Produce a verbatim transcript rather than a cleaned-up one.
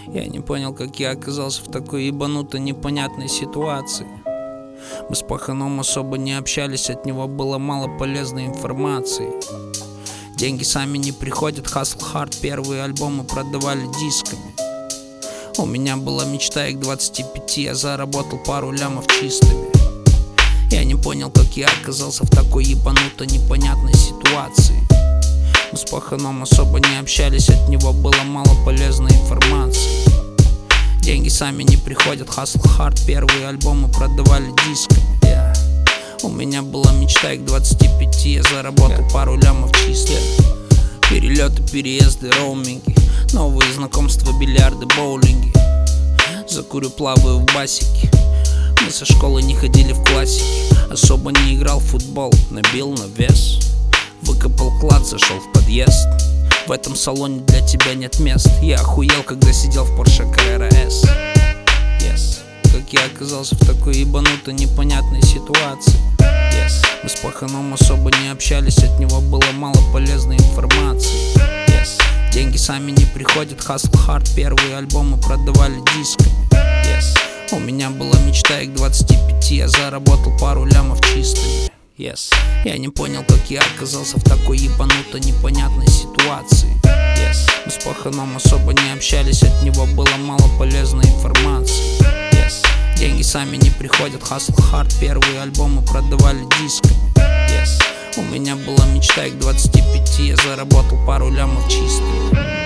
Я не понял, как я оказался в такой ебанутой непонятной ситуации. Мы с паханом особо не общались, от него было мало полезной информации. Деньги сами не приходят, Hustle Hard, первые альбомы продавали дисками. У меня была мечта, и к двадцати пяти я заработал пару лямов чистыми. Я не понял, как я оказался в такой ебанутой непонятной ситуации. Мы с паханом особо не общались, от него было мало полезной информации. Деньги сами не приходят, Hustle Hard, первые альбомы продавали дисками. yeah. У меня была мечта, и к двадцати пяти я заработал yeah. пару лямов чистых. Перелеты, переезды, роуминги, новые знакомства, бильярды, боулинги. Закурю, плаваю в басике. Мы со школы не ходили в классики. Особо не играл в футбол, набил на вес. Выкопал клад, зашел в подъезд. В этом салоне для тебя нет мест. Я охуел, когда сидел в Porsche Carrera S. Yes. Как я оказался в такой ебанутой непонятной ситуации. Yes. Мы с паханом особо не общались, от него было мало полезной информации. Yes. Деньги сами не приходят, Hustle Hard, первые альбомы продавали дисками. Yes. У меня была мечта, и к двадцати пяти я заработал пару лямов чистыми. Yes. Я не понял, как я оказался в такой ебанутой непонятной ситуации. Yes. Мы с паханом особо не общались, от него было мало полезной информации. Yes. Деньги сами не приходят, Hustle Hard, первые альбомы продавали дисками. Yes. У меня была мечта, и к двадцати пяти я заработал пару лямов чистыми.